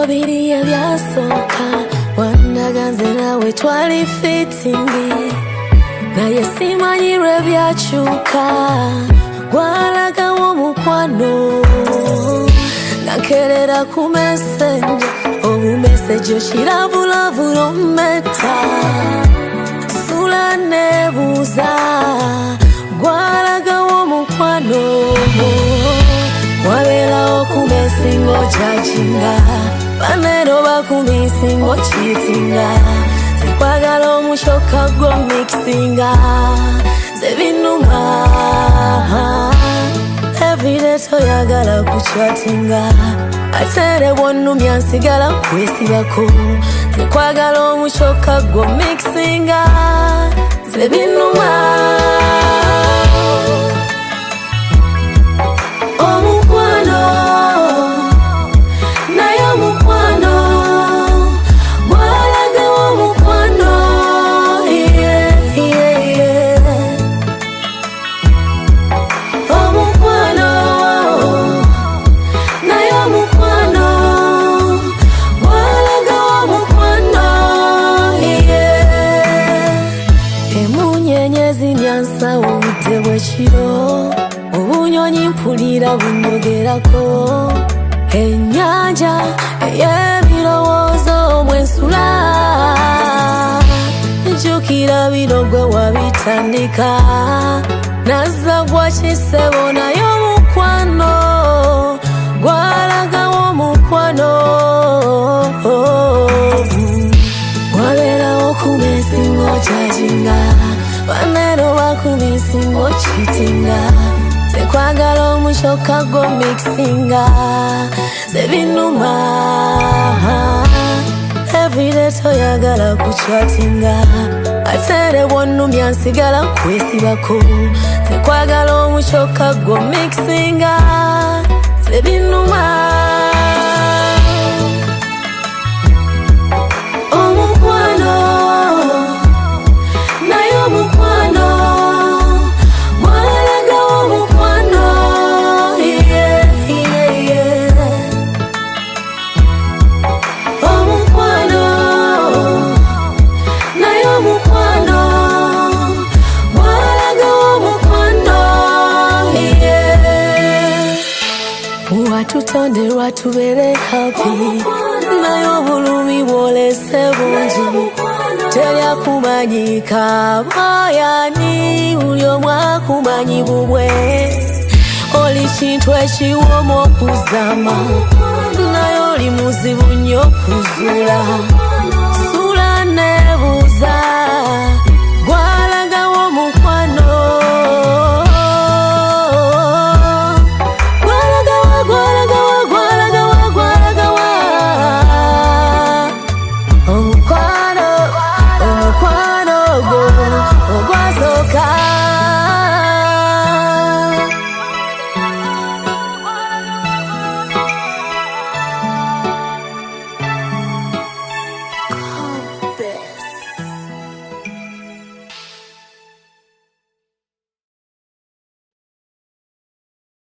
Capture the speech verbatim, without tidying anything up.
biri ebyasoka wandaganze nawe twali fitingi naye simanyirwe byakyuka gwalagawo mukwano nakerera ku messenger obumeseji okiravulaavula ometa sula nebuuza gwalagawo mukwano wabeerawo ku mesingo kyajinga banero bakumisingo kitinga zikwagala omushoka gwo mixinga zebinuma everyday toyagala kuchatinga atere bwonnumya nsigala nkwesibako zikwagala omushoka gwo mixinga zebinuma Wechiro obunyonyi mpulira bunyogerako ennyanja ey'ebirowoozo mwensula njukira bino gwe wabitandika nazza gwa kisebo naye omukwano gwalagawo mukwano wabeerawo ku mesingo kyajinga banero bakumisingo kitinga zekwagala omushoka gwo mixinga zebinuma everyday toyagala kuchatinga atere bwonnumya nsigala nkwesibako zekwagala omushoka gwo mixinga zebinuma tutonderwa tubere happy naye obulumi bwolese bungi terya kumanyika bayani buli omu akumanyi bubwe oli kintu ekiwooma okuzama naye oli muzibu nnyo okuzuula